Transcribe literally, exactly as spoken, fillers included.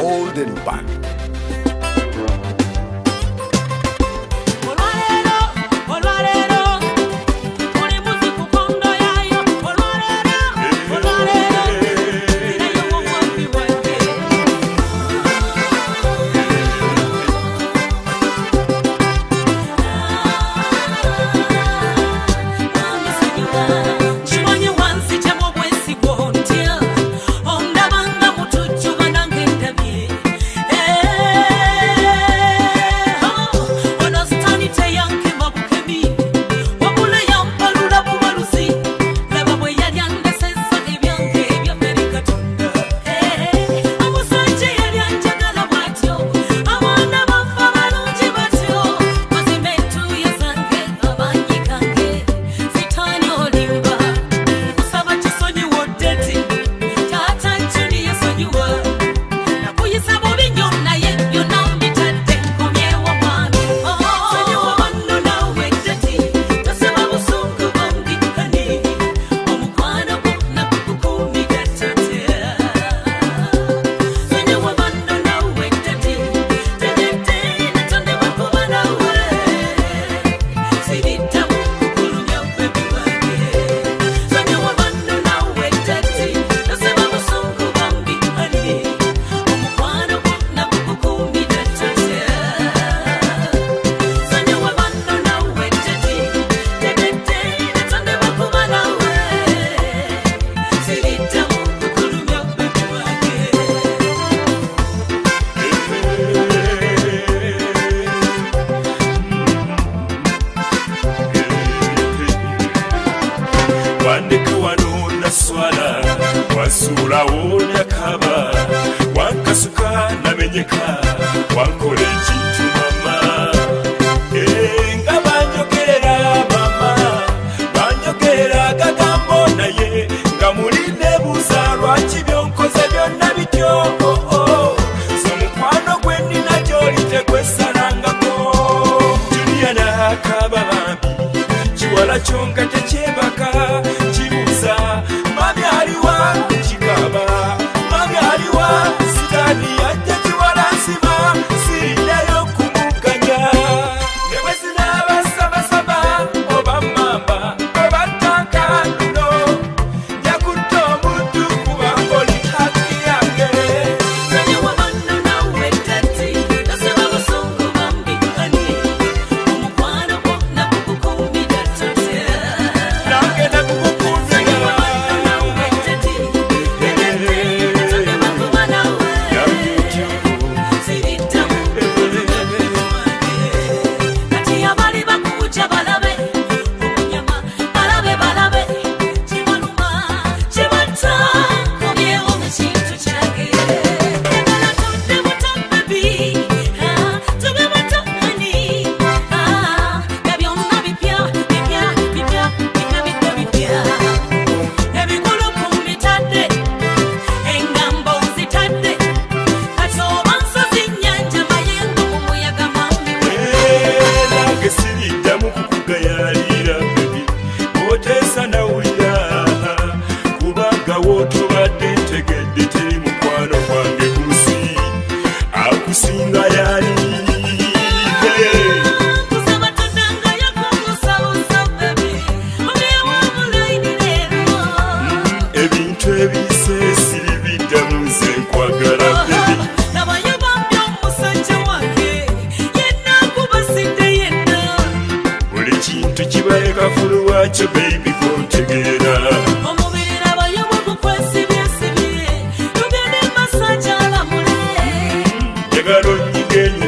Golden Band. Wasura wonya kaba wankasuka namenyeka wankore kintu mama enga banjogera mama banjogera gagambo naye nga muline buzarwa kibyonkoze byonna bityo oh oh so mukwano gwendi najolite kwesarangako Juliana kaba bambi kiwala kyonga tekyebaka kibuza mami aliwa chikaba mami aliwa sitani anje kiwala nsima siridayo kumukanya nebwezi n'abasaba saba oba mamba oba tanka luno njakuta omuntu kuba nkoli haki yange Kanye wabano nawe tati nasaba basungu bambikani omukwano gwo nakukukumira tati nange nakukukumira akusinga yali kusaba todanga yakungusa usa baby omewa mulaini lero ebintu ebisesiri biddamu nze nkwagala baby nabayobambya omusajja wange yenna kubasidde yenna buli kintu kibaye kafulu wakyo baby kontegeera omubiri nabayobo gukwesibyesibye tugende masajja alamule njagala onnyigenye